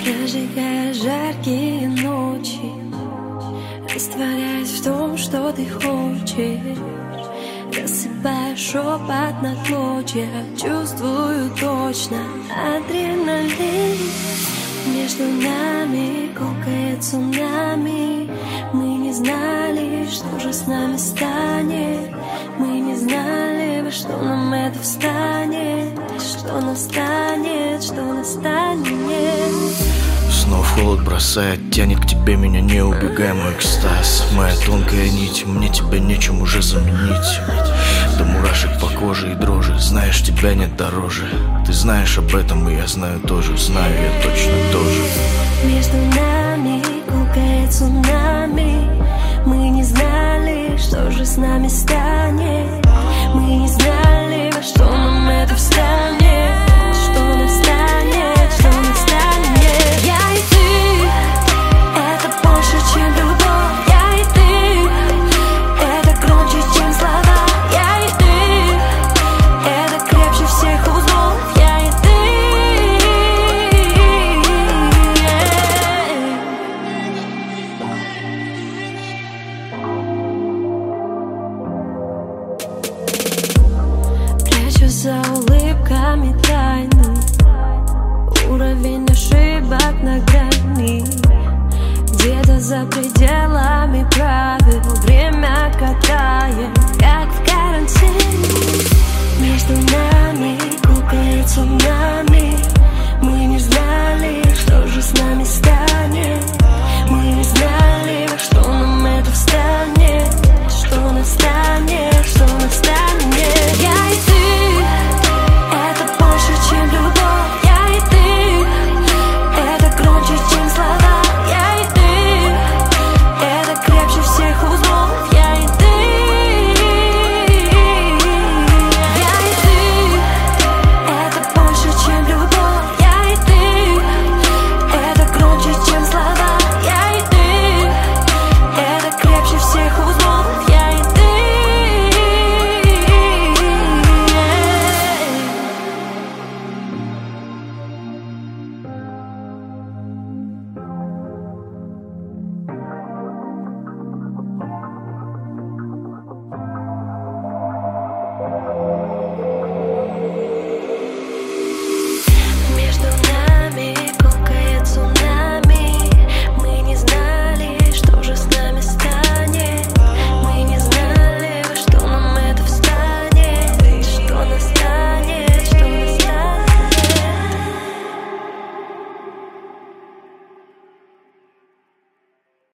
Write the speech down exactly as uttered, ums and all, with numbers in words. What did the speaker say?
Зажигая жаркие ночи, растворяясь в том, что ты хочешь, рассыпая шепот на клочья. Чувствую точно адреналин. Между нами гулкое цунами. Мы не знали, что же с нами станет. Мы не знали, во что нам это встанет. Что настанет, что настанет. Снова холод бросает, тянет к тебе меня, не убегай, мой экстаз. Моя тонкая нить, мне тебя нечем уже заменить. До мурашек по коже и дрожи, знаешь, тебя нет дороже. Ты знаешь об этом, и я знаю тоже, знаю я точно тоже. Между нами гулкое цунами. Мы не знали, что же с нами станет. Мы не знали, во что нам это встанет. Что настанет, что настанет. Я и ты, это больше, чем любовь. Я и ты, это громче, чем слова. Я и ты, это крепче всех узлов. Я и ты. Прячу за улыбками тайны. Уровень ошибок на грани. Где-то за пределами правил время катает, как в карантине. Между нами гулкое цунами.